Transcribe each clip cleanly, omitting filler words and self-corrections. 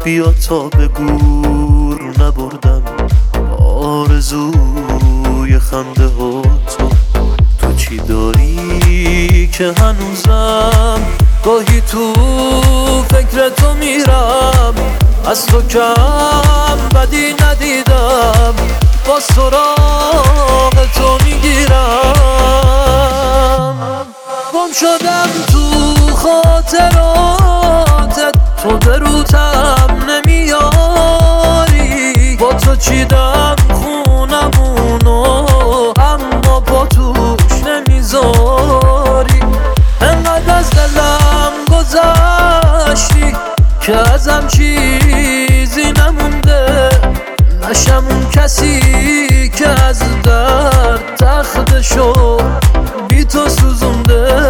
بیا تا به گور نبردم آرزوی خنده ها تو چی داری که هنوزم گاهی تو فکر تو میرم، از تو کم بدی ندیدم، با سراغ تو میگیرم. گم شدم تو خاطراتت، تو به روتم نمیاری، با تو چیدم خونمونو اما با توش نمیذاری. انقدر از دلم گذشتی که ازم چیزی نمونده، نشم اون کسی که از درد تختشو بی تو سوزونده.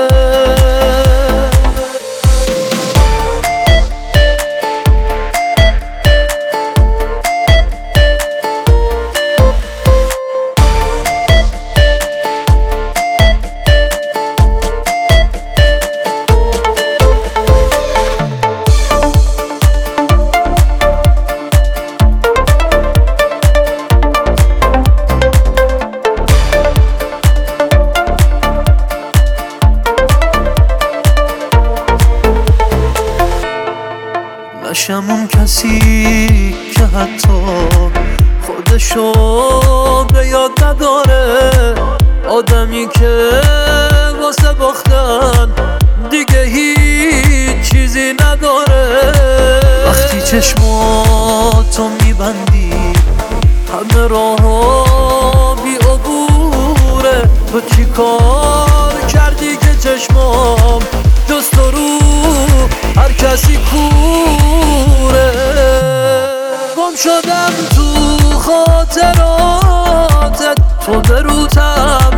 نشم اون کسی که حتی خودشو به یاد نداره، آدمی که واسه باختن دیگه هیچ چیزی نداره. وقتی چشماتو میبندی همه راه‌ها بی عبوره، تو چی کار کردی که چشمام جز تو رو هر کسی کوره؟ گم شدم تو خاطراتت، تو به روتم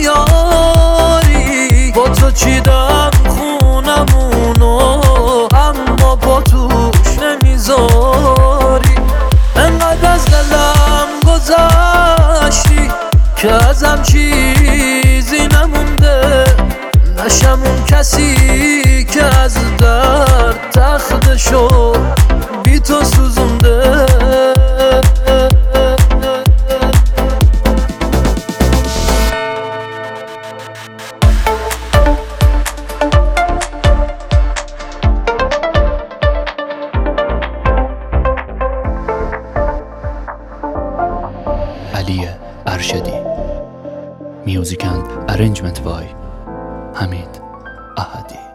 نمیاری، با تو چیدم خونمونو اما با توش نمیذاری. انقدر از دلم گذشتی که ازم چیزی نمونده، نشم اون کسی که از درد تختشو بی تو سوزونده. علی ارشدی. میوزیک اند ارنجمنت بای حمید احدی.